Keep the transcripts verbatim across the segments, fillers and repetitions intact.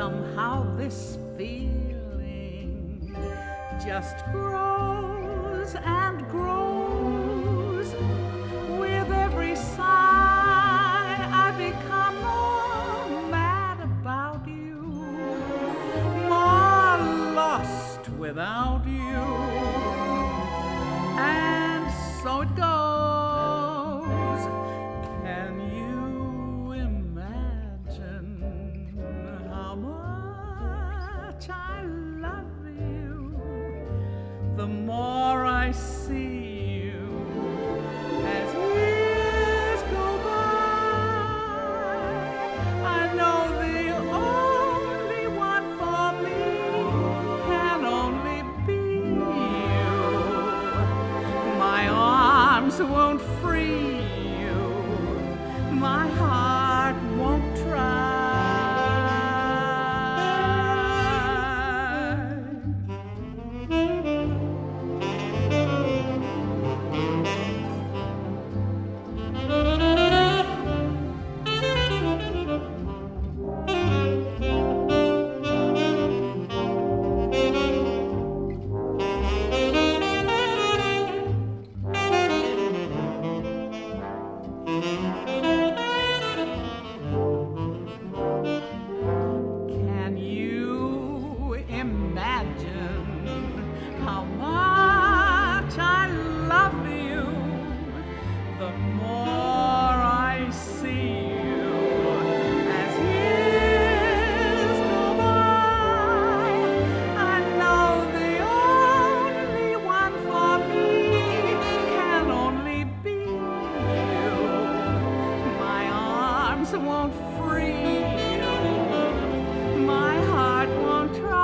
somehow this feeling just grows and grows. With every sigh I become more mad about you, more lost without you. And so it goes. Can you imagine how much I love you? The more I see you as years go by, I know the only one for me can only be you. My arms won't free you, my heart won't try. Can you imagine how much I love you? The more I see you as years go by, I know the only one for me can only be you. My arms won't free you, my heart won't try.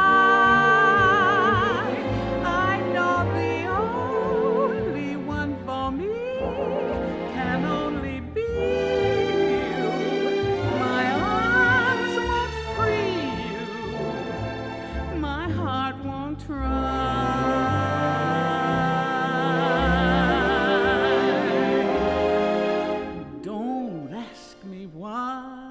I know the only one for me can only be you. My arms won't free you, my heart won't try. Don't ask me why.